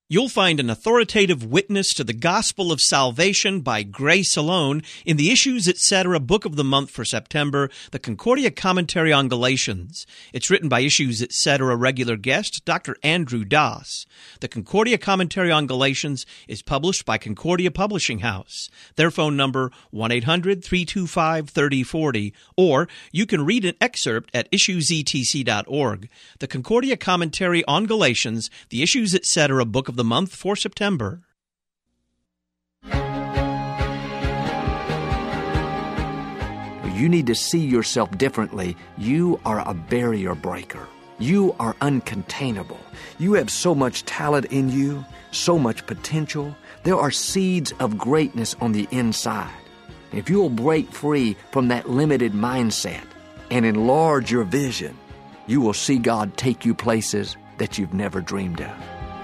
You'll find an authoritative witness to the gospel of salvation by grace alone in the Issues Etc. Book of the Month for September, the Concordia Commentary on Galatians. It's written by Issues Etc. regular guest Dr. Andrew Doss. The Concordia Commentary on Galatians is published by Concordia Publishing House. Their phone number, 1-800-325-3040, or you can read an excerpt at issuesetc.org. The Concordia Commentary on Galatians, the Issues Etc. Book of the Month for September. You need to see yourself differently. You are a barrier breaker. You are uncontainable. You have so much talent in you, so much potential. There are seeds of greatness on the inside. If you'll break free from that limited mindset and enlarge your vision, you will see God take you places that you've never dreamed of.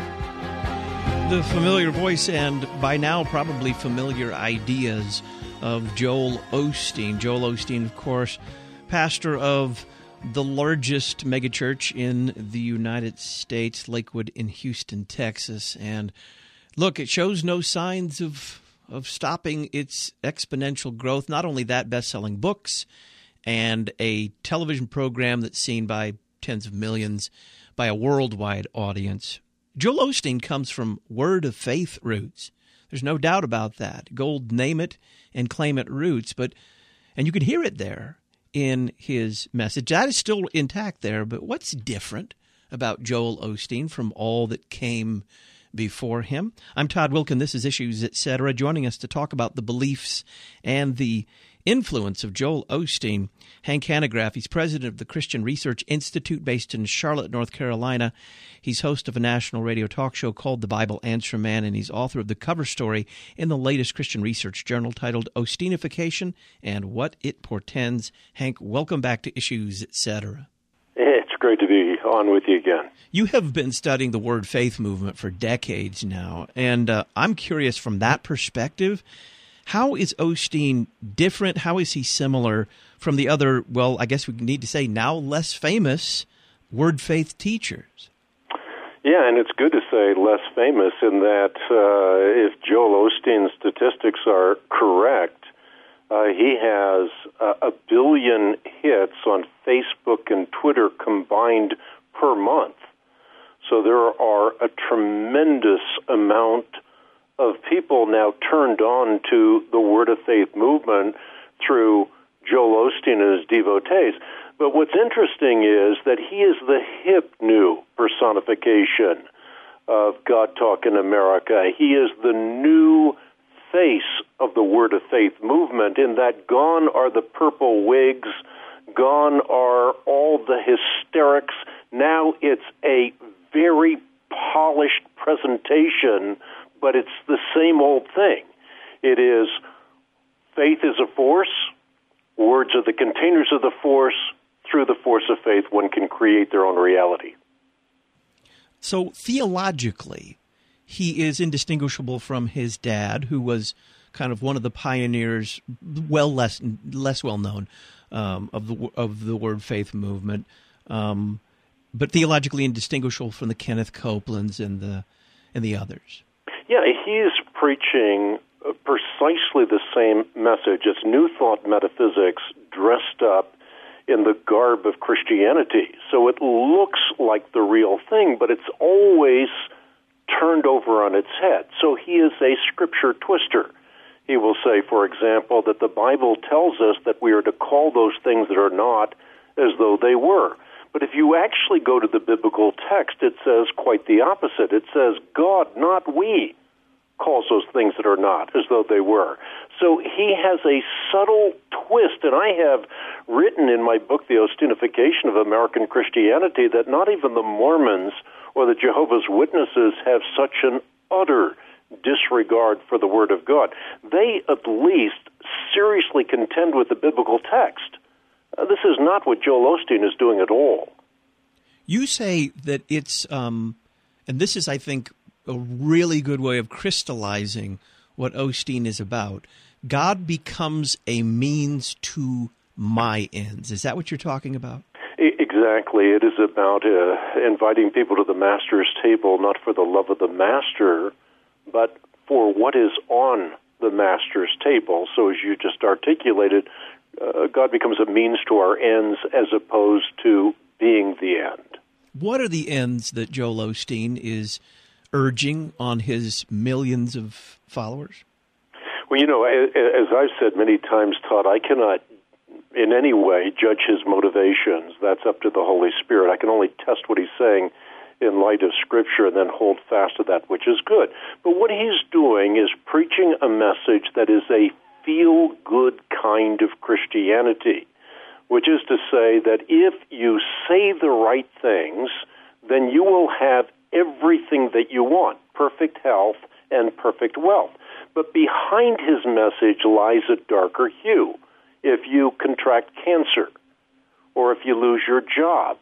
The familiar voice and by now probably familiar ideas of Joel Osteen. Joel Osteen, of course, pastor of the largest megachurch in the United States, Lakewood in Houston, Texas. And look, it shows no signs of stopping its exponential growth. Not only that, best-selling books and a television program that's seen by tens of millions by a worldwide audience. Joel Osteen comes from Word of Faith roots. There's no doubt about that. Gold name it and claim it roots. And you can hear it there in his message. That is still intact there, but what's different about Joel Osteen from all that came before him? I'm Todd Wilkin. This is Issues Etc. Joining us to talk about the beliefs and the influence of Joel Osteen, Hank Hanegraaff. He's president of the Christian Research Institute based in Charlotte, North Carolina. He's host of a national radio talk show called The Bible Answer Man, and he's author of the cover story in the latest Christian Research Journal titled Osteenification and What It Portends. Hank, welcome back to Issues Etc. It's great to be on with you again. You have been studying the Word Faith movement for decades now, and I'm curious from that perspective, how is Osteen different? How is he similar from the other, well, I guess we need to say now less famous Word Faith teachers? Yeah, and it's good to say less famous in that if Joel Osteen's statistics are correct, he has 1 billion hits on Facebook and Twitter combined per month. So there are a tremendous amount of people now turned on to the Word of Faith movement through Joel Osteen and his devotees. But what's interesting is that he is the hip new personification of God Talk in America. He is the new face of the Word of Faith movement in that gone are the purple wigs, gone are all the hysterics. Now it's a very polished presentation, but it's the same old thing. It is faith is a force, words are the containers of the force, through the force of faith one can create their own reality. So theologically, he is indistinguishable from his dad, who was kind of one of the pioneers, less well known, of the Word Faith movement, but theologically indistinguishable from the Kenneth Copelands and the others. Yeah, he's preaching precisely the same message. It's New Thought metaphysics dressed up in the garb of Christianity. So it looks like the real thing, but it's always turned over on its head. So he is a scripture twister. He will say, for example, that the Bible tells us that we are to call those things that are not as though they were. But if you actually go to the biblical text, it says quite the opposite. It says, God, not we, calls those things that are not as though they were. So he has a subtle twist, and I have written in my book, The Osteenification of American Christianity, that not even the Mormons or the Jehovah's Witnesses have such an utter disregard for the Word of God. They at least seriously contend with the biblical text. This is not what Joel Osteen is doing at all. You say that it's, and this is, I think, a really good way of crystallizing what Osteen is about. God becomes a means to my ends. Is that what you're talking about? Exactly. Exactly. It is about inviting people to the Master's table, not for the love of the Master, but for what is on the Master's table. So as you just articulated, God becomes a means to our ends as opposed to being the end. What are the ends that Joel Osteen is urging on his millions of followers? Well, as I've said many times, Todd, I cannot in any way judge his motivations. That's up to the Holy Spirit. I can only test what he's saying in light of Scripture and then hold fast to that which is good. But what he's doing is preaching a message that is a feel-good kind of Christianity, which is to say that if you say the right things, then you will have everything that you want, perfect health and perfect wealth. But behind his message lies a darker hue. If you contract cancer, or if you lose your job,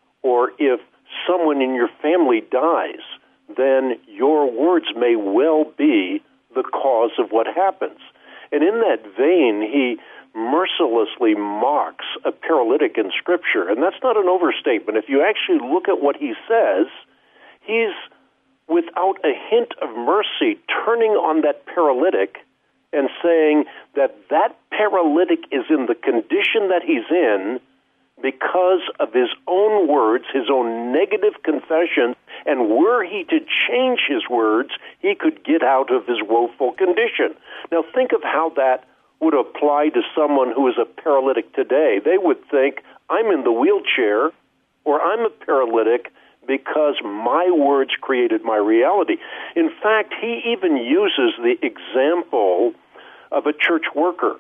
or if someone in your family dies, then your words may well be the cause of what happens. And in that vein, he mercilessly mocks a paralytic in Scripture. And that's not an overstatement. If you actually look at what he says, he's, without a hint of mercy, turning on that paralytic and saying that that paralytic is in the condition that he's in because of his own words, his own negative confession, and were he to change his words, he could get out of his woeful condition. Now think of how that would apply to someone who is a paralytic today. They would think, I'm in the wheelchair, or I'm a paralytic because my words created my reality. In fact, he even uses the example of a church worker.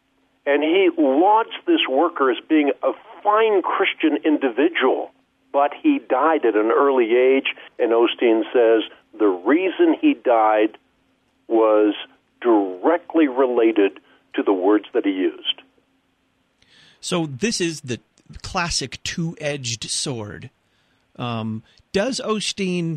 And he lauds this worker as being a fine Christian individual, but he died at an early age, and Osteen says the reason he died was directly related to the words that he used. So this is the classic two-edged sword. Does Osteen,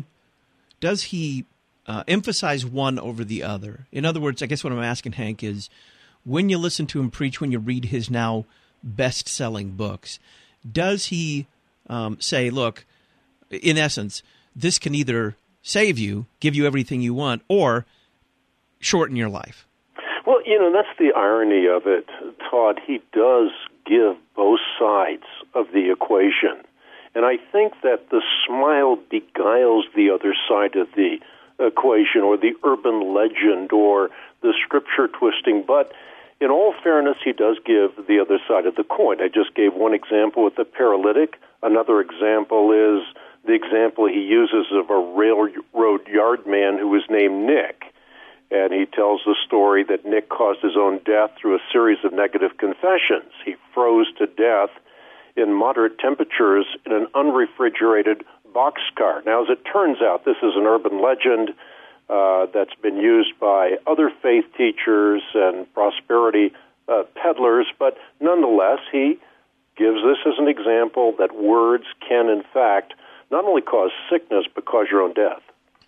emphasize one over the other? In other words, I guess what I'm asking, Hank, is when you listen to him preach, when you read his now best-selling books, does he say, look, in essence, this can either save you, give you everything you want, or shorten your life? Well, that's the irony of it, Todd. He does give both sides of the equation. And I think that the smile beguiles the other side of the equation, or the urban legend, or the scripture twisting. But in all fairness, he does give the other side of the coin. I just gave one example with the paralytic. Another example is the example he uses of a railroad yard man who was named Nick. And he tells the story that Nick caused his own death through a series of negative confessions. He froze to death in moderate temperatures in an unrefrigerated boxcar. Now, as it turns out, this is an urban legend that's been used by other faith teachers and prosperity peddlers, but nonetheless, he gives this as an example that words can, in fact, not only cause sickness, but cause your own death.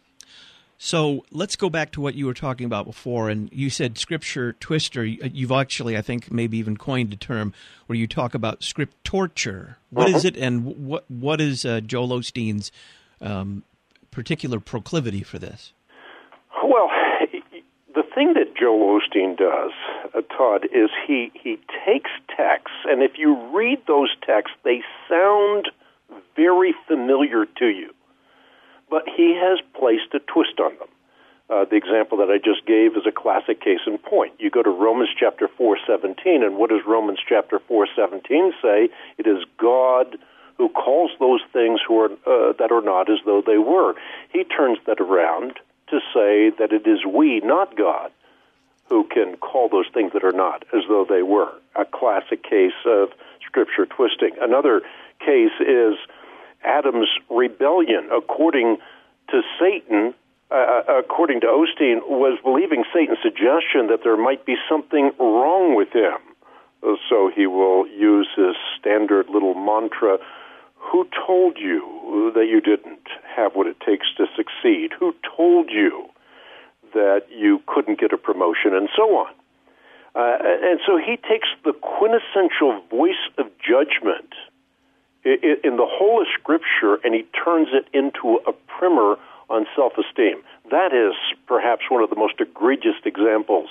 So let's go back to what you were talking about before, and you said scripture twister. You've actually, I think, maybe even coined a term where you talk about script torture. What is it, and what is Joel Osteen's particular proclivity for this? Well, the thing that Joel Osteen does, Todd, is he takes texts, and if you read those texts, they sound very familiar to you. But he has placed a twist on them. The example that I just gave is a classic case in point. You go to Romans chapter 4:17, and what does Romans chapter 4:17 say? It is God who calls those things that are not as though they were. He turns that around to say that it is we, not God, who can call those things that are not as though they were. A classic case of scripture twisting. Another case is Adam's rebellion. According to Satan, according to Osteen, was believing Satan's suggestion that there might be something wrong with him. So he will use his standard little mantra, who told you that you didn't have what it takes to succeed? Who told you that you couldn't get a promotion? And so on. And so he takes the quintessential voice of judgment in the whole of Scripture, and he turns it into a primer on self-esteem. That is perhaps one of the most egregious examples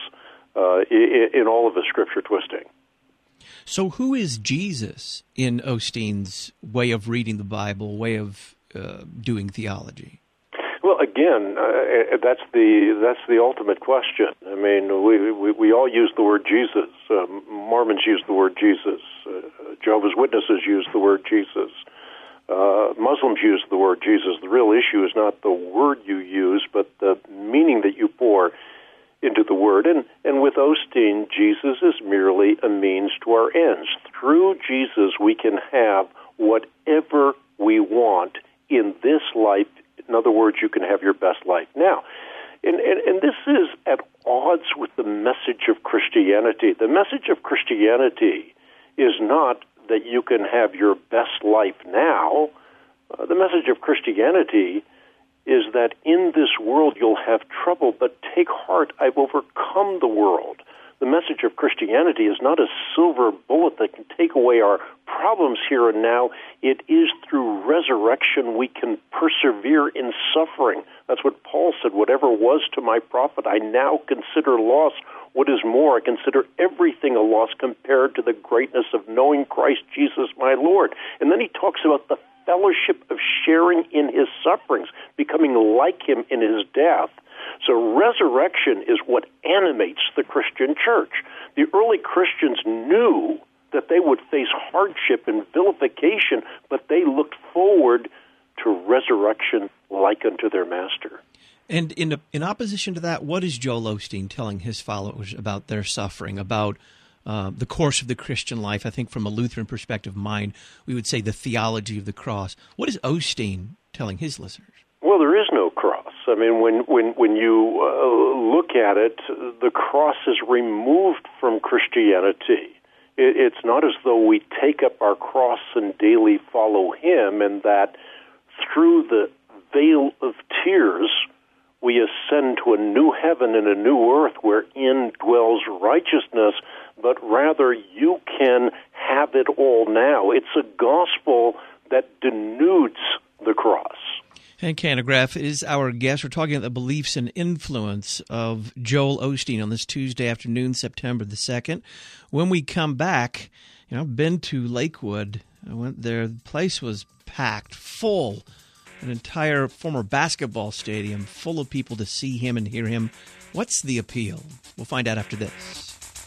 in all of the Scripture twisting. So who is Jesus in Osteen's way of reading the Bible, way of doing theology? Well, again, that's the ultimate question. I mean, we all use the word Jesus. Mormons use the word Jesus. Jehovah's Witnesses use the word Jesus. Muslims use the word Jesus. The real issue is not the word you use, but the meaning that you pour into the word. And with Osteen, Jesus is merely a means to our ends. Through Jesus, we can have whatever we want in this life. In other words, you can have your best life now. And this is at odds with the message of Christianity. The message of Christianity is not that you can have your best life now. The message of Christianity is that in this world you'll have trouble, but take heart, I've overcome the world. The message of Christianity is not a silver bullet that can take away our problems here and now. It is through resurrection we can persevere in suffering. That's what Paul said, whatever was to my profit, I now consider loss. What is more, I consider everything a loss compared to the greatness of knowing Christ Jesus my Lord. And then he talks about the fellowship of sharing in his sufferings, becoming like him in his death. So resurrection is what animates the Christian church. The early Christians knew that they would face hardship and vilification, but they looked forward to resurrection like unto their master. And in opposition to that, what is Joel Osteen telling his followers about their suffering, about the course of the Christian life? I think from a Lutheran perspective, we would say the theology of the cross. What is Osteen telling his listeners? Well, there is no cross. I mean, when you look at it, the cross is removed from Christianity. It's not as though we take up our cross and daily follow him, and that through the veil of tears we ascend to a new heaven and a new earth wherein dwells righteousness, but rather you can have it all now. It's a gospel that denudes the cross. Hank Hanegraaff is our guest. We're talking about the beliefs and influence of Joel Osteen on this Tuesday afternoon, September the 2nd. When we come back, I've been to Lakewood. I went there. The place was packed, full. An entire former basketball stadium full of people to see him and hear him. What's the appeal? We'll find out after this.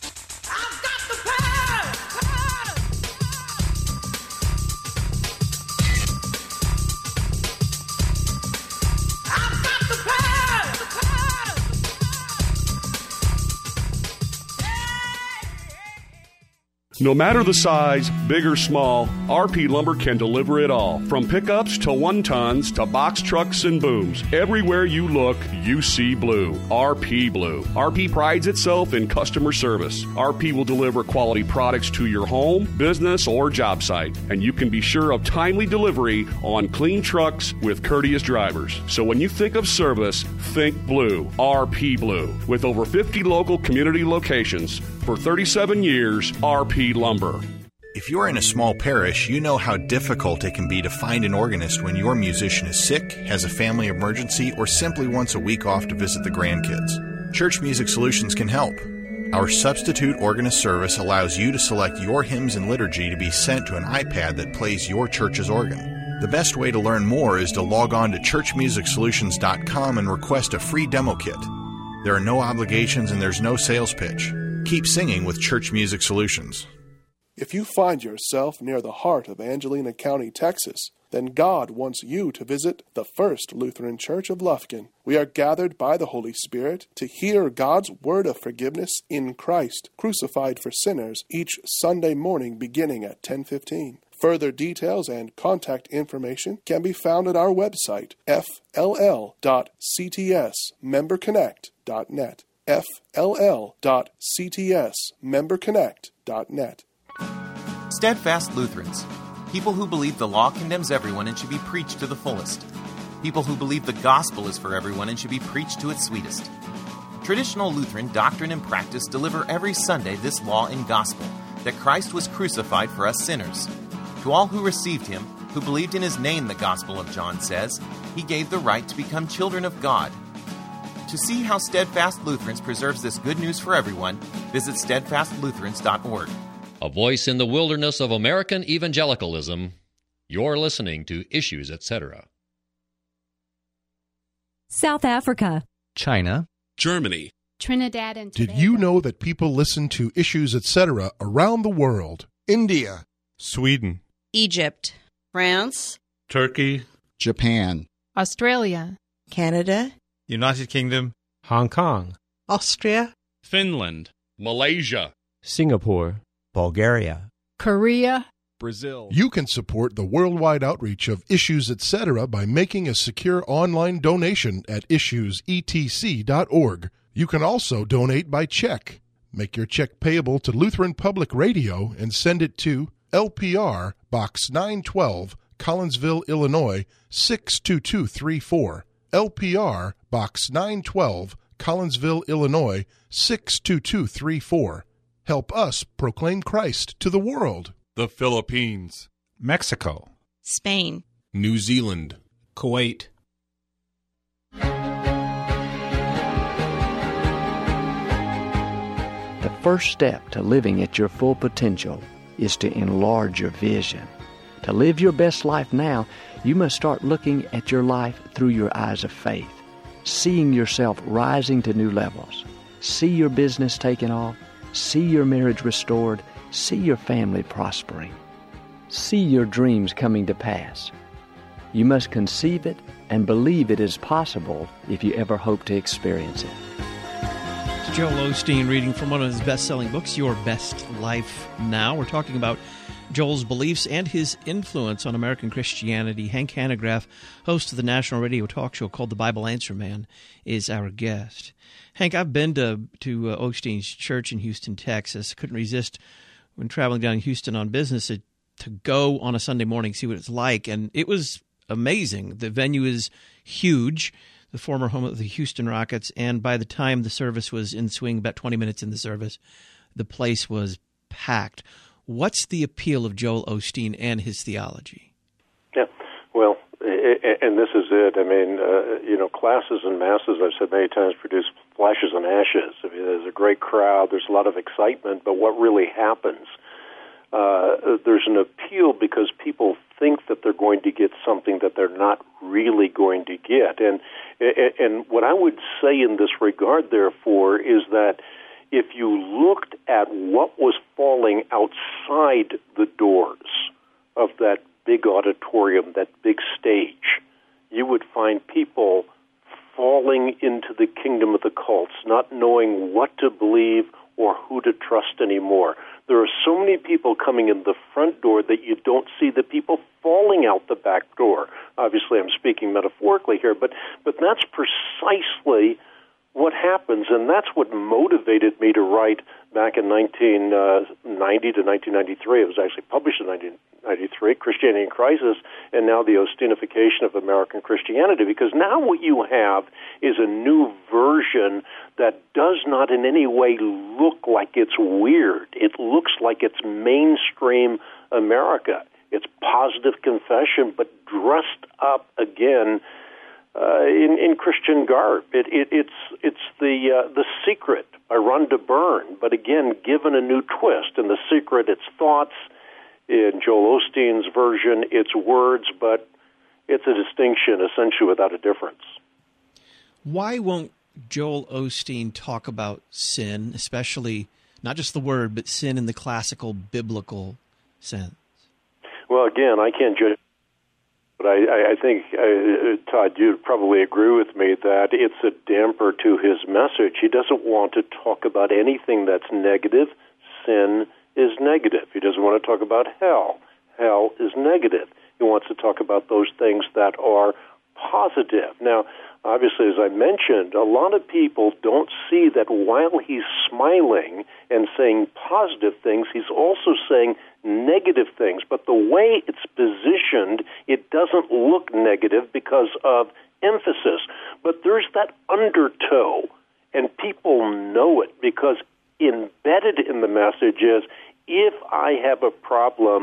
No matter the size, big or small, RP Lumber can deliver it all. From pickups to 1-tons to box trucks and booms. Everywhere you look, you see blue. RP Blue. RP prides itself in customer service. RP will deliver quality products to your home, business, or job site. And you can be sure of timely delivery on clean trucks with courteous drivers. So when you think of service, think blue. RP Blue. With over 50 local community locations for 37 years, RP Lumber. If you're in a small parish, you know how difficult it can be to find an organist when your musician is sick, has a family emergency, or simply wants a week off to visit the grandkids. Church Music Solutions can help. Our substitute organist service allows you to select your hymns and liturgy to be sent to an iPad that plays your church's organ. The best way to learn more is to log on to churchmusicsolutions.com and request a free demo kit. There are no obligations and there's no sales pitch. Keep singing with Church Music Solutions. If you find yourself near the heart of Angelina County, Texas, then God wants you to visit the First Lutheran Church of Lufkin. We are gathered by the Holy Spirit to hear God's word of forgiveness in Christ, crucified for sinners, each Sunday morning beginning at 10:15. Further details and contact information can be found at our website, fll.ctsmemberconnect.net. fll.ctsmemberconnect.net. Steadfast Lutherans. People who believe the law condemns everyone and should be preached to the fullest. People who believe the gospel is for everyone and should be preached to its sweetest. Traditional Lutheran doctrine and practice deliver every Sunday this law and gospel, that Christ was crucified for us sinners. To all who received him, who believed in his name, the Gospel of John says, he gave the right to become children of God. To see how Steadfast Lutherans preserves this good news for everyone, visit steadfastlutherans.org. A voice in the wilderness of American evangelicalism. You're listening to Issues, Etc. South Africa, China, Germany, Trinidad and Tobago. Did you know that people listen to Issues, Etc. around the world? India, Sweden, Egypt, France, Turkey, Japan, Australia, Canada, United Kingdom, Hong Kong, Austria, Finland, Malaysia, Singapore, Bulgaria, Korea, Brazil. You can support the worldwide outreach of Issues, Etc. by making a secure online donation at issuesetc.org. You can also donate by check. Make your check payable to Lutheran Public Radio and send it to LPR, Box 912, Collinsville, Illinois, 62234. LPR, Box 912, Collinsville, Illinois, 62234. Help us proclaim Christ to the world. the Philippines, Mexico, Spain, New Zealand, Kuwait. The first step to living at your full potential is to enlarge your vision. To live your best life now, you must start looking at your life through your eyes of faith, seeing yourself rising to new levels. See your business taking off, see your marriage restored, see your family prospering. See your dreams coming to pass. You must conceive it and believe it is possible if you ever hope to experience it. It's Joel Osteen reading from one of his best-selling books, Your Best Life Now. We're talking about Joel's beliefs and his influence on American Christianity. Hank Hanegraaff, host of the national radio talk show called The Bible Answer Man, is our guest. Hank, I've been to Osteen's church in Houston, Texas. Couldn't resist when traveling down in Houston on business to go on a Sunday morning, see what it's like. And it was amazing. The venue is huge, the former home of the Houston Rockets. And by the time the service was in swing, about 20 minutes in the service, the place was packed. What's the appeal of Joel Osteen and his theology? Yeah, well, and this is it. I mean, classes and masses, I've said many times, produce flashes and ashes. I mean, there's a great crowd, there's a lot of excitement, but what really happens? There's an appeal because people think that they're going to get something that they're not really going to get. And what I would say in this regard, therefore, is that if you looked at what was falling outside the doors of that big auditorium, that big stage, you would find people falling into the kingdom of the cults, not knowing what to believe or who to trust anymore. There are so many people coming in the front door that you don't see the people falling out the back door. Obviously, I'm speaking metaphorically here, but that's precisely what happens, and that's what motivated me to write back in 1990 to 1993. It was actually published in 1993, Christianity in Crisis, and now the Osteenification of American Christianity, because now what you have is a new version that does not in any way look like it's weird. It looks like it's mainstream America. It's positive confession, but dressed up again in Christian garb. It's the Secret by Rhonda Byrne, but again given a new twist. In The Secret, it's thoughts. In Joel Osteen's version, it's words, but it's a distinction essentially without a difference. Why won't Joel Osteen talk about sin, especially not just the word, but sin in the classical biblical sense? Well, again, I can't judge. But I think, Todd, you'd probably agree with me that it's a damper to his message. He doesn't want to talk about anything that's negative. Sin is negative. He doesn't want to talk about hell. Hell is negative. He wants to talk about those things that are positive. Now, obviously, as I mentioned, a lot of people don't see that while he's smiling and saying positive things, he's also saying negative things. But the way it's positioned, it doesn't look negative because of emphasis. But there's that undertow, and people know it because embedded in the message is, if I have a problem,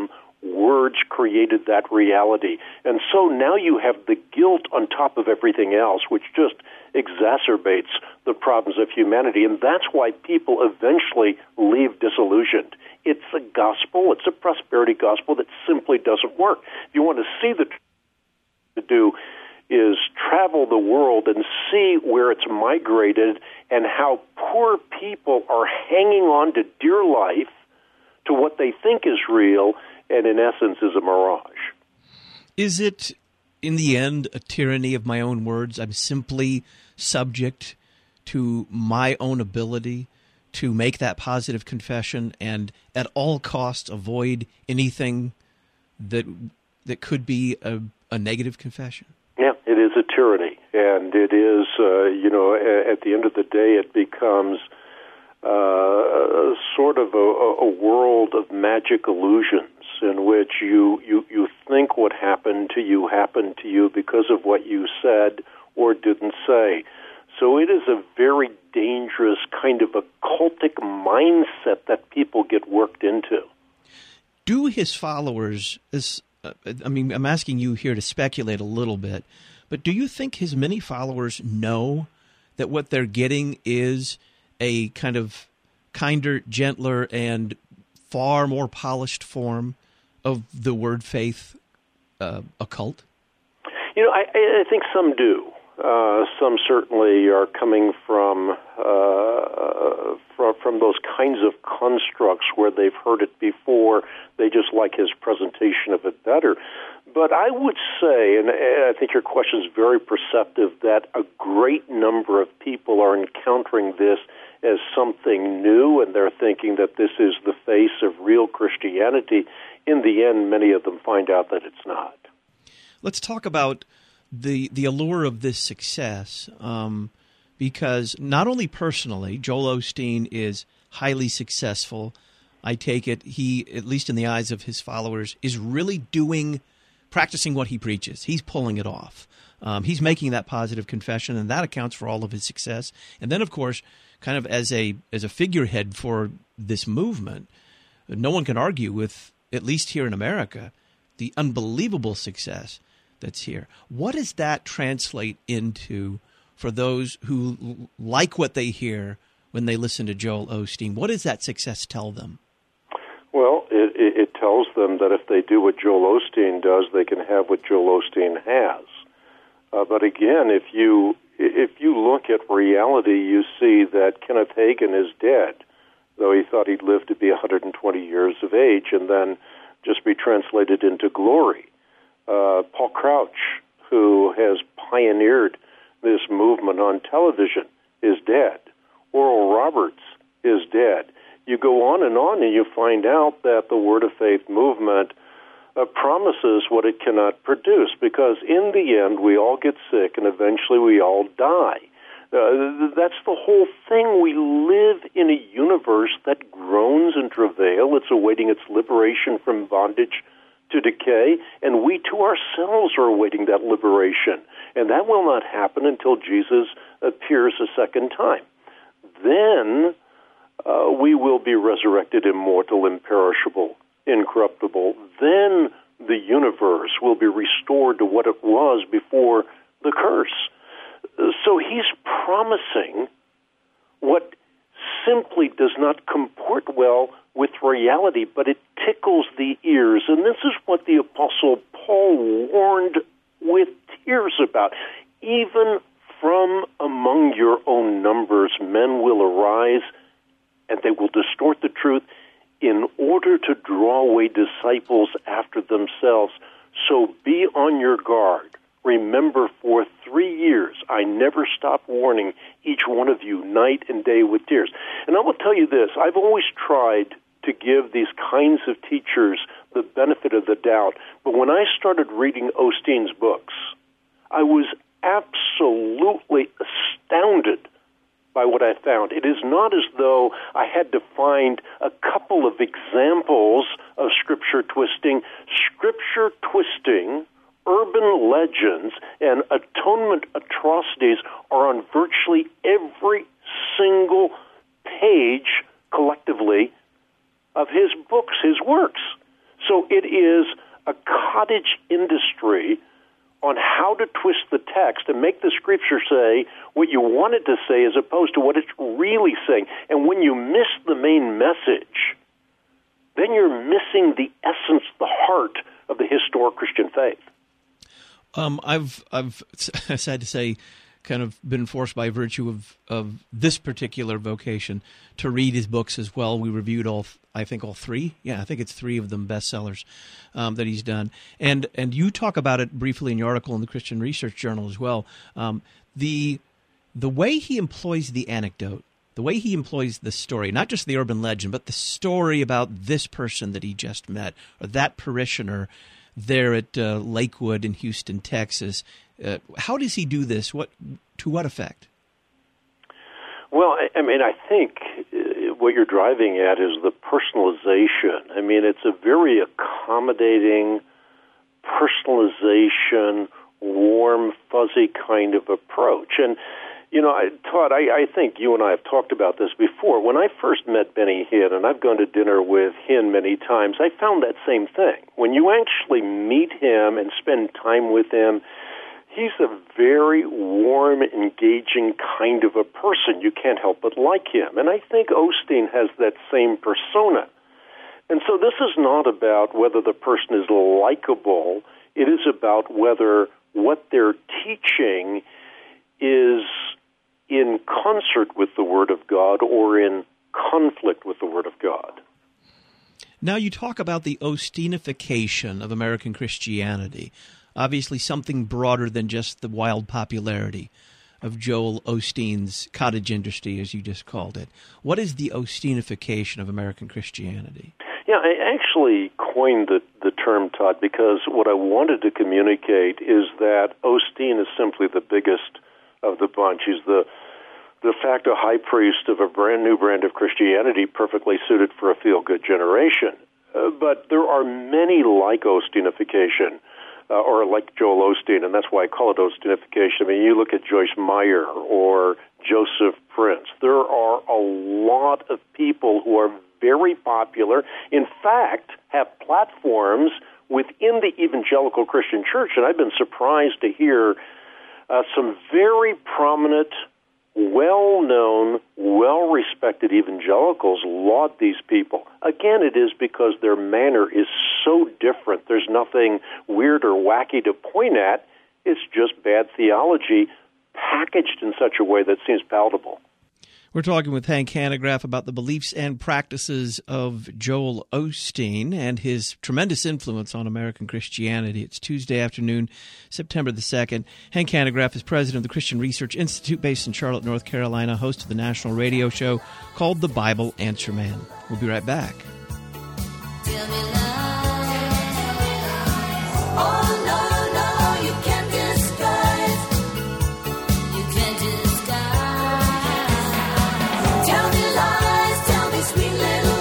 words created that reality. And so now you have the guilt on top of everything else, which just exacerbates the problems of humanity. And that's why people eventually leave disillusioned. It's a gospel, it's a prosperity gospel that simply doesn't work. If you want to see the to do is travel the world and see where it's migrated and how poor people are hanging on to dear life to what they think is real and in essence is a mirage. Is it, in the end, a tyranny of my own words? I'm simply subject to my own ability to make that positive confession and at all costs avoid anything that could be a negative confession? Yeah, it is a tyranny, and it is, at the end of the day, it becomes sort of a world of magic illusions in which you think what happened to you because of what you said or didn't say. So it is a very dangerous kind of a cultic mindset that people get worked into. Do his followers, I'm asking you here to speculate a little bit, but do you think his many followers know that what they're getting is a kind of kinder, gentler, and far more polished form of the word faith occult? I think some do. Some certainly are coming from those kinds of constructs where they've heard it before. They just like his presentation of it better. But I would say, and I think your question is very perceptive, that a great number of people are encountering this as something new, and they're thinking that this is the face of real Christianity. In the end, many of them find out that it's not. Let's talk about the allure of this success, because not only personally, Joel Osteen is highly successful. I take it he, at least in the eyes of his followers, is really practicing what he preaches. He's pulling it off. He's making that positive confession, and that accounts for all of his success. And then, of course, kind of as a figurehead for this movement, no one can argue with, at least here in America, the unbelievable success that's here. What does that translate into for those who like what they hear when they listen to Joel Osteen? What does that success tell them? Well, it tells them that if they do what Joel Osteen does, they can have what Joel Osteen has. But again, if you look at reality, you see that Kenneth Hagin is dead, though he thought he'd live to be 120 years of age and then just be translated into glory. Paul Crouch, who has pioneered this movement on television, is dead. Oral Roberts is dead. You go on, and you find out that the Word of Faith movement promises what it cannot produce, because in the end we all get sick and eventually we all die. That's the whole thing. We live in a universe that groans and travail. It's awaiting its liberation from bondage to decay, and we too ourselves are awaiting that liberation. And that will not happen until Jesus appears a second time. Then we will be resurrected, immortal, imperishable, incorruptible. Then the universe will be restored to what it was before the curse. So he's promising what simply does not comport well with reality, but it tickles the ears. And this is what the Apostle Paul warned with tears about. Even from among your own numbers, men will arise, and they will distort the truth in order to draw away disciples after themselves. So be on your guard. Remember, for 3 years, I never stopped warning each one of you night and day with tears. And I will tell you this, I've always tried to give these kinds of teachers the benefit of the doubt. But when I started reading Osteen's books, I was absolutely astounded by what I found. It is not as though I had to find a couple of examples of Scripture twisting. Scripture twisting, urban legends, and atonement atrocities are on virtually every single page collectively of his books, his works. So It is a cottage industry on how to twist the text and make the Scripture say what you want it to say as opposed to what it's really saying. And when you miss the main message, then you're missing the essence, the heart of the historic Christian faith. I've sad to say, kind of been forced by virtue of this particular vocation to read his books as well. We reviewed all three. Yeah, I think it's three of them bestsellers that he's done. And you talk about it briefly in your article in the Christian Research Journal as well. The way he employs the anecdote, the way he employs the story, not just the urban legend, but the story about this person that he just met or that parishioner there at Lakewood in Houston, Texas. How does he do this? To what effect? Well, I mean, I think what you're driving at is the personalization. I mean, it's a very accommodating personalization, warm, fuzzy kind of approach. And, you know, Todd, I think you and I have talked about this before. When I first met Benny Hinn, and I've gone to dinner with Hinn many times, I found that same thing. When you actually meet him and spend time with him, he's a very warm, engaging kind of a person. You can't help but like him. And I think Osteen has that same persona. And so this is not about whether the person is likable. It is about whether what they're teaching is in concert with the Word of God or in conflict with the Word of God. Now you talk about the Osteenification of American Christianity. Obviously something broader than just the wild popularity of Joel Osteen's cottage industry, as you just called it. What is the Osteenification of American Christianity? Yeah, I actually coined the term, Todd, because what I wanted to communicate is that Osteen is simply the biggest of the bunch. He's the de facto high priest of a brand new brand of Christianity perfectly suited for a feel-good generation. But there are many like Osteenification, or like Joel Osteen, and that's why I call it Osteenification. I mean, you look at Joyce Meyer or Joseph Prince. There are a lot of people who are very popular, in fact, have platforms within the evangelical Christian church, and I've been surprised to hear some very prominent, well-known, well-respected evangelicals laud these people. Again, it is because their manner is so different. There's nothing weird or wacky to point at. It's just bad theology packaged in such a way that seems palatable. We're talking with Hank Hanegraaff about the beliefs and practices of Joel Osteen and his tremendous influence on American Christianity. It's Tuesday afternoon, September the 2nd. Hank Hanegraaff is president of the Christian Research Institute based in Charlotte, North Carolina, host of the national radio show called The Bible Answer Man. We'll be right back. Tell me love. Oh, no, you can't disguise. You can't disguise. Tell me lies, tell me sweet little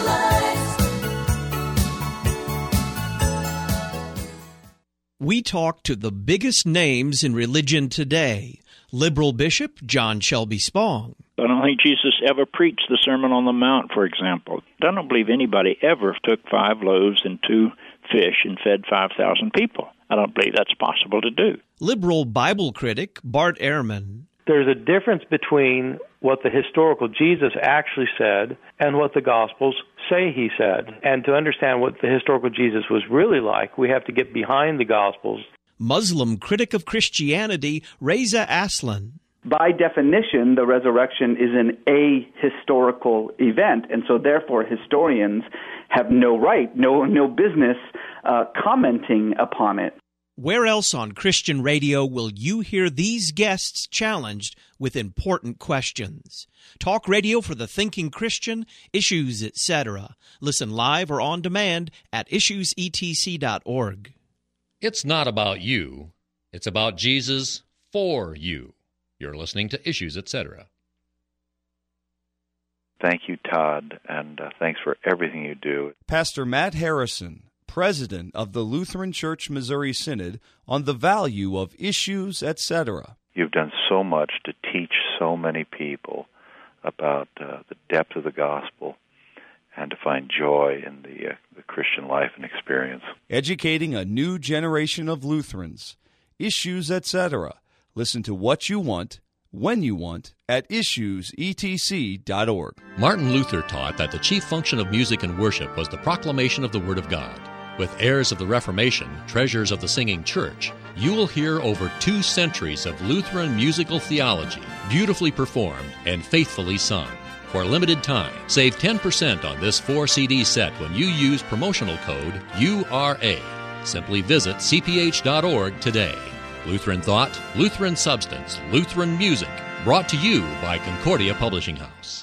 lies. We talk to the biggest names in religion today. Liberal Bishop John Shelby Spong. I don't think Jesus ever preached the Sermon on the Mount, for example. I don't believe anybody ever took 5 loaves and 2 fish and fed 5,000 people. I don't believe that's possible to do. Liberal Bible critic Bart Ehrman. There's a difference between what the historical Jesus actually said and what the Gospels say he said. And to understand what the historical Jesus was really like, we have to get behind the Gospels. Muslim critic of Christianity Reza Aslan. By definition, the resurrection is an ahistorical event, and so therefore historians have no right, no business commenting upon it. Where else on Christian radio will you hear these guests challenged with important questions? Talk radio for the thinking Christian, Issues, etc. Listen live or on demand at issuesetc.org. It's not about you. It's about Jesus for you. You're listening to Issues, etc. Thank you, Todd, and thanks for everything you do. Pastor Matt Harrison, president of the Lutheran Church Missouri Synod, on the value of Issues, etc. You've done so much to teach so many people about the depth of the gospel and to find joy in the Christian life and experience. Educating a new generation of Lutherans. Issues, etc. Listen to What You Want, When You Want at issuesetc.org. Martin Luther taught that the chief function of music and worship was the proclamation of the Word of God. With heirs of the Reformation, treasures of the singing church, you will hear over 2 centuries of Lutheran musical theology, beautifully performed and faithfully sung. For a limited time, save 10% on this 4-CD set when you use promotional code URA. Simply visit cph.org today. Lutheran Thought, Lutheran Substance, Lutheran Music, brought to you by Concordia Publishing House.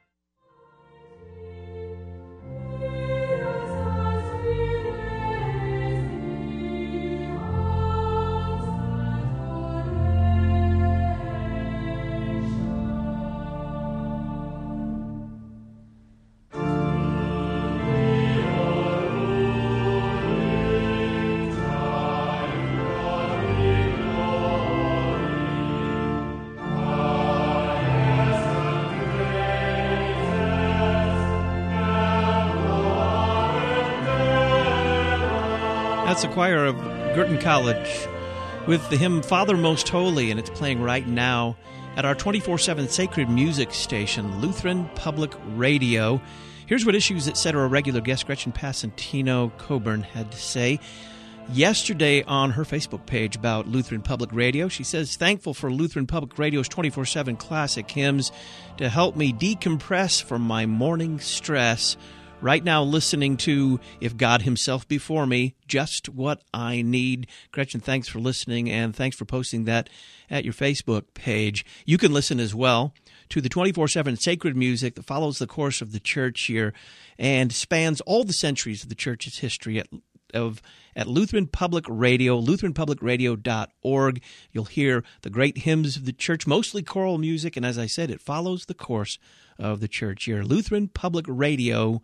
That's the choir of Girton College with the hymn Father Most Holy, and it's playing right now at our 24/7 sacred music station, Lutheran Public Radio. Here's what Issues Etc. regular guest Gretchen Passantino Coburn had to say yesterday on her Facebook page about Lutheran Public Radio. She says, thankful for Lutheran Public Radio's 24/7 classic hymns to help me decompress from my morning stress. Right now listening to If God Himself Before Me, just what I need. Gretchen, thanks for listening, and thanks for posting that at your Facebook page. You can listen as well to the 24/7 sacred music that follows the course of the church here and spans all the centuries of the church's history at Lutheran Public Radio, lutheranpublicradio.org. You'll hear the great hymns of the church, mostly choral music, and as I said, it follows the course of the church here, lutheranpublicradio.org.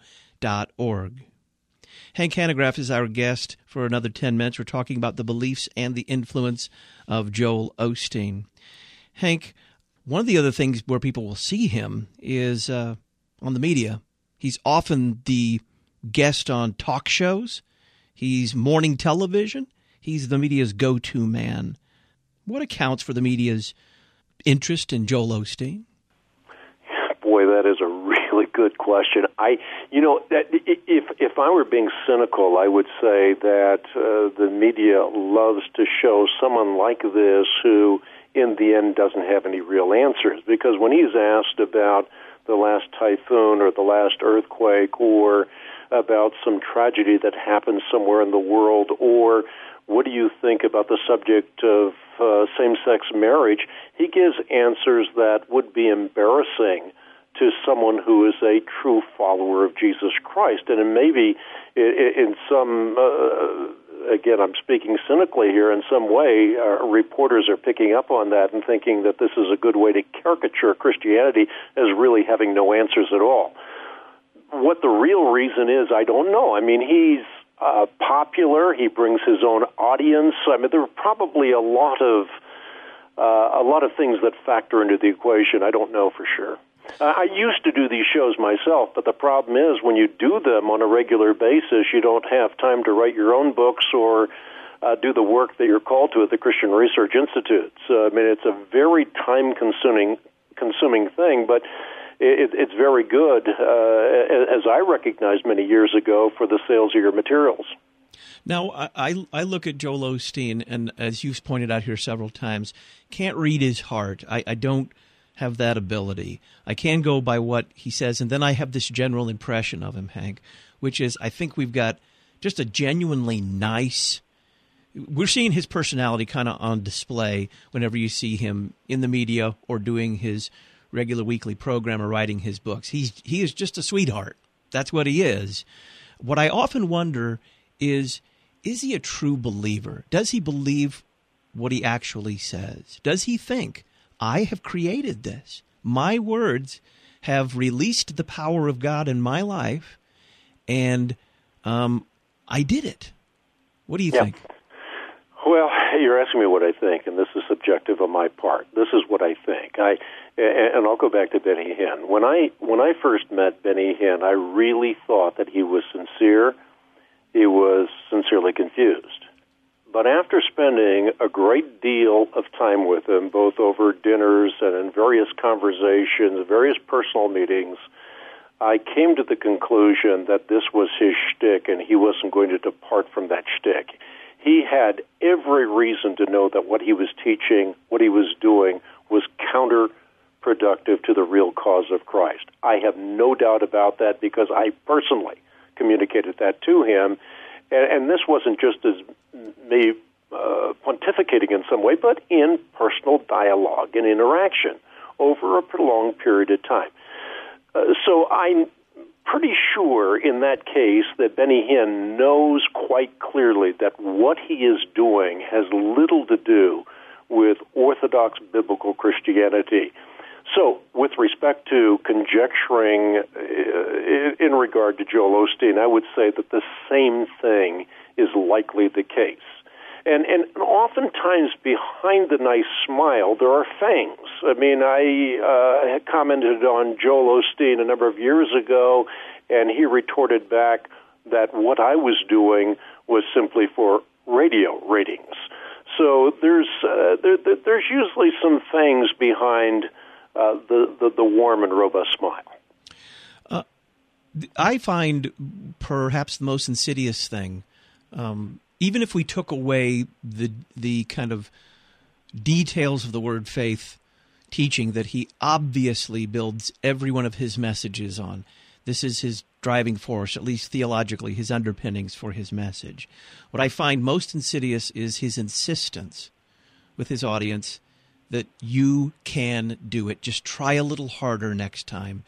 Hank Hanegraaff is our guest for another 10 minutes. We're talking about the beliefs and the influence of Joel Osteen. Hank, one of the other things where people will see him is on the media. He's often the guest on talk shows. He's morning television. He's the media's go-to man. What accounts for the media's interest in Joel Osteen? Boy, that is a really good question. If I were being cynical, I would say that the media loves to show someone like this who, in the end, doesn't have any real answers. Because when he's asked about the last typhoon or the last earthquake or about some tragedy that happened somewhere in the world, or what do you think about the subject of same-sex marriage, he gives answers that would be embarrassing to someone who is a true follower of Jesus Christ. And maybe in some, again, I'm speaking cynically here, in some way, reporters are picking up on that and thinking that this is a good way to caricature Christianity as really having no answers at all. What the real reason is, I don't know. I mean, he's popular. He brings his own audience. I mean, there are probably a lot of things that factor into the equation. I don't know for sure. I used to do these shows myself, but the problem is when you do them on a regular basis, you don't have time to write your own books or do the work that you're called to at the Christian Research Institute. So, I mean, it's a very time-consuming thing, but it's very good, as I recognized many years ago, for the sales of your materials. Now, I look at Joel Osteen, and as you've pointed out here several times, can't read his heart. I don't have that ability. I can go by what he says, and then I have this general impression of him, Hank, which is I think we've got just a genuinely nice... We're seeing his personality kind of on display whenever you see him in the media or doing his regular weekly program or writing his books. He is just a sweetheart. That's what he is. What I often wonder is he a true believer? Does he believe what he actually says? Does he think, I have created this. My words have released the power of God in my life, and I did it. What do you think? Well, you're asking me what I think, and this is subjective on my part. This is what I think. And I'll go back to Benny Hinn. When I first met Benny Hinn, I really thought that he was sincere. He was sincerely confused. But after spending a great deal of time with him, both over dinners and in various conversations, various personal meetings, I came to the conclusion that this was his shtick, and he wasn't going to depart from that shtick. He had every reason to know that what he was teaching, what he was doing, was counterproductive to the real cause of Christ. I have no doubt about that because I personally communicated that to him. And this wasn't just as me pontificating in some way, but in personal dialogue and interaction over a prolonged period of time. So I'm pretty sure in that case that Benny Hinn knows quite clearly that what he is doing has little to do with Orthodox biblical Christianity. So, with respect to conjecturing in regard to Joel Osteen, I would say that the same thing is likely the case. And oftentimes behind the nice smile, there are fangs. I mean, I had commented on Joel Osteen a number of years ago, and he retorted back that what I was doing was simply for radio ratings. So there's usually some fangs behind the warm and robust smile. I find perhaps the most insidious thing, even if we took away the kind of details of the word faith teaching that he obviously builds every one of his messages on. This is his driving force, at least theologically, his underpinnings for his message. What I find most insidious is his insistence with his audience that you can do it. Just try a little harder next time.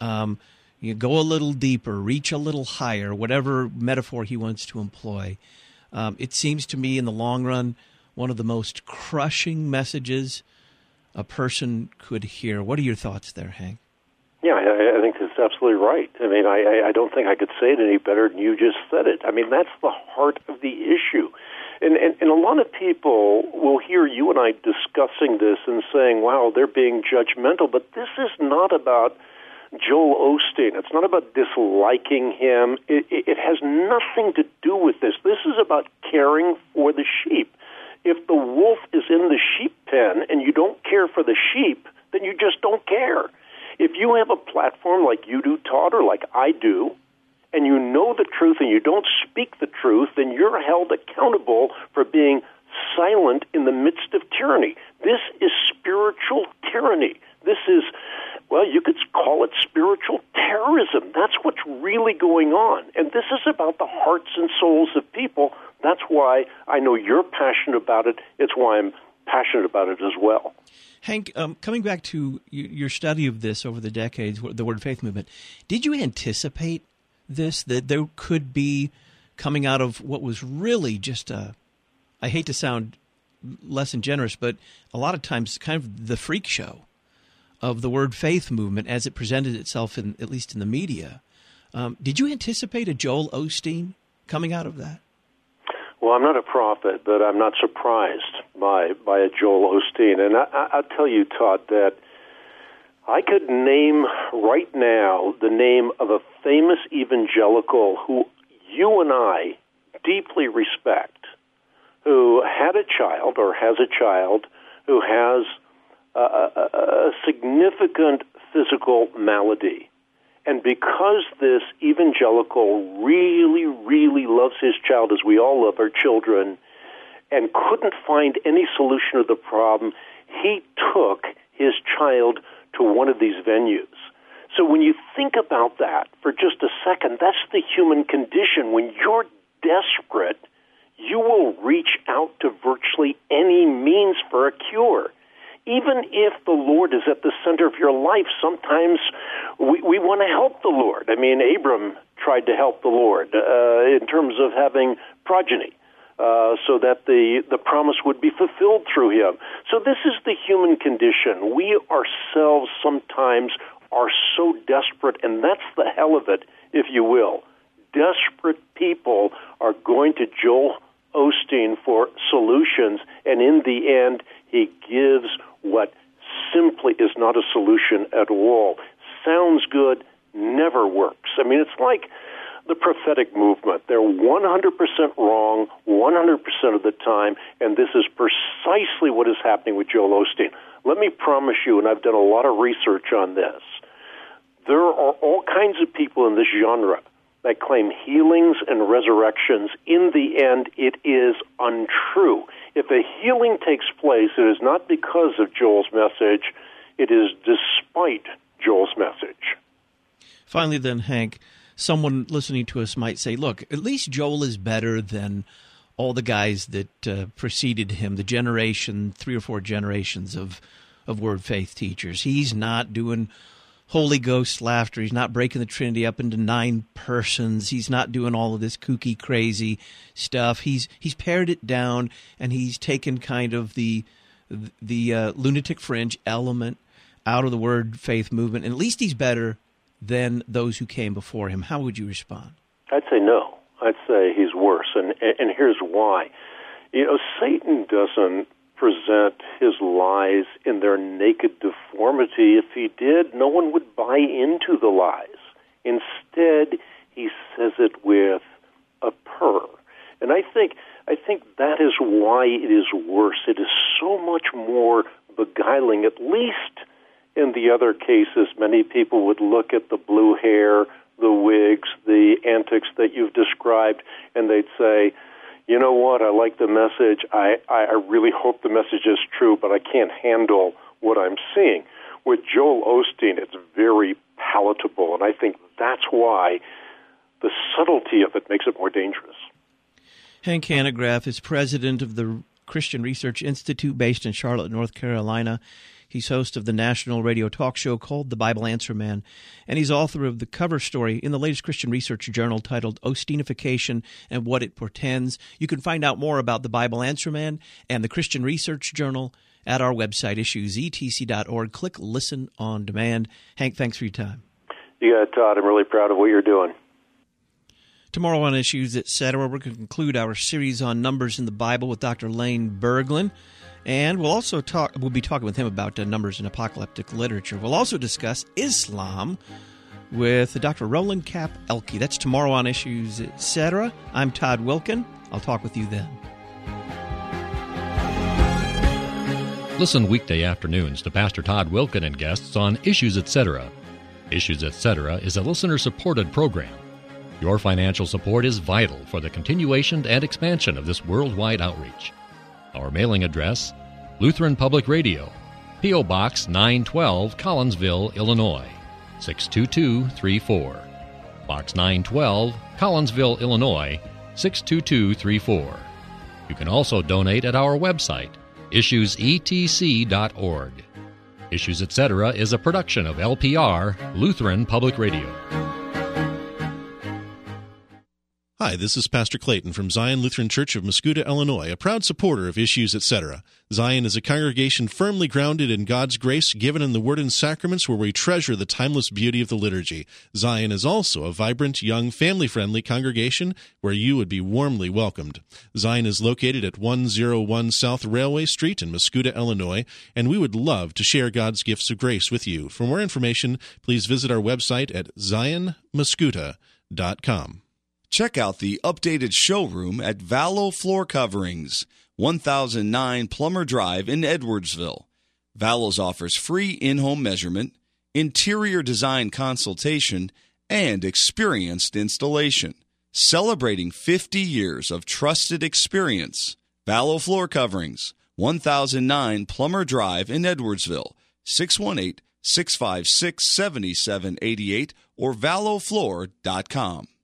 You go a little deeper, reach a little higher, whatever metaphor he wants to employ. It seems to me in the long run one of the most crushing messages a person could hear. What are your thoughts there, Hank? Yeah, I think that's absolutely right. I mean, I don't think I could say it any better than you just said it. I mean, that's the heart of the issue. And a lot of people will hear you and I discussing this and saying, wow, they're being judgmental. But this is not about Joel Osteen. It's not about disliking him. It has nothing to do with this. This is about caring for the sheep. If the wolf is in the sheep pen and you don't care for the sheep, then you just don't care. If you have a platform like you do, Todd, or like I do, and you know the truth and you don't speak the truth, then you're held accountable for being silent in the midst of tyranny. This is spiritual tyranny. This is, well, you could call it spiritual terrorism. That's what's really going on. And this is about the hearts and souls of people. That's why I know you're passionate about it. It's why I'm passionate about it as well. Hank, coming back to your study of this over the decades, the Word of Faith movement, did you anticipate this, that there could be coming out of what was really just I hate to sound less than generous, but a lot of times kind of the freak show of the Word Faith movement as it presented itself, at least in the media. Did you anticipate a Joel Osteen coming out of that? Well, I'm not a prophet, but I'm not surprised by a Joel Osteen. And I'll tell you, Todd, that I could name right now the name of a famous evangelical who you and I deeply respect, who had a child or has a child who has a significant physical malady. And because this evangelical really, really loves his child, as we all love our children, and couldn't find any solution to the problem, he took his child to one of these venues. So when you think about that for just a second, that's the human condition. When you're desperate, you will reach out to virtually any means for a cure. Even if the Lord is at the center of your life, sometimes we want to help the Lord. I mean, Abram tried to help the Lord in terms of having progeny so that the promise would be fulfilled through him. So this is the human condition. We ourselves sometimes are so desperate, and that's the hell of it, if you will. Desperate people are going to Joel Osteen for solutions, and in the end, he gives what simply is not a solution at all. Sounds good, never works. I mean, it's like the prophetic movement. They're 100% wrong 100% of the time, and this is precisely what is happening with Joel Osteen. Let me promise you, and I've done a lot of research on this, there are all kinds of people in this genre that claim healings and resurrections. In the end, it is untrue. If a healing takes place, it is not because of Joel's message, it is despite Joel's message. Finally then, Hank, someone listening to us might say, look, at least Joel is better than all the guys that preceded him, the generation, 3 or 4 generations of Word Faith teachers. He's not doing Holy Ghost laughter. He's not breaking the Trinity up into 9 persons. He's not doing all of this kooky, crazy stuff. He's pared it down, and he's taken kind of the lunatic fringe element out of the Word Faith movement. And at least he's better than those who came before him. How would you respond? I'd say no. I'd say he's worse, and here's why. You know, Satan doesn't present his lies in their naked deformity. If he did, no one would buy into the lies. Instead, he says it with a purr. And I think that is why it is worse. It is so much more beguiling. At least in the other cases, many people would look at the blue hair, the wigs, the antics that you've described, and they'd say, you know what, I like the message. I really hope the message is true, but I can't handle what I'm seeing. With Joel Osteen, it's very palatable, and I think that's why the subtlety of it makes it more dangerous. Hank Hanegraaff is president of the Christian Research Institute based in Charlotte, North Carolina. He's host of the national radio talk show called The Bible Answer Man, and he's author of the cover story in the latest Christian Research Journal titled Osteenification and What It Portends. You can find out more about The Bible Answer Man and the Christian Research Journal at our website, issuesetc.org. Click Listen on Demand. Hank, thanks for your time. You got it, Todd. I'm really proud of what you're doing. Tomorrow on Issues, Etc., we're going to conclude our series on numbers in the Bible with Dr. Lane Berglund. And we'll be talking with him about numbers in apocalyptic literature. We'll also discuss Islam with Dr. Roland Kapp Elke. That's tomorrow on Issues, Etc. I'm Todd Wilken. I'll talk with you then. Listen weekday afternoons to Pastor Todd Wilken and guests on Issues, Etc. Issues, Etc. is a listener-supported program. Your financial support is vital for the continuation and expansion of this worldwide outreach. Our mailing address, Lutheran Public Radio, P.O. Box 912, Collinsville, Illinois, 62234. Box 912, Collinsville, Illinois, 62234. You can also donate at our website, issuesetc.org. Issues, Etc. is a production of LPR, Lutheran Public Radio. Hi, this is Pastor Clayton from Zion Lutheran Church of Mascoutah, Illinois, a proud supporter of Issues, Etc. Zion is a congregation firmly grounded in God's grace given in the Word and Sacraments, where we treasure the timeless beauty of the liturgy. Zion is also a vibrant, young, family-friendly congregation where you would be warmly welcomed. Zion is located at 101 South Railway Street in Mascoutah, Illinois, and we would love to share God's gifts of grace with you. For more information, please visit our website at zionmascoutah.com. Check out the updated showroom at Vallow Floor Coverings, 1009 Plummer Drive in Edwardsville. Vallow's offers free in-home measurement, interior design consultation, and experienced installation. Celebrating 50 years of trusted experience. Vallow Floor Coverings, 1009 Plummer Drive in Edwardsville, 618-656-7788 or vallowfloor.com.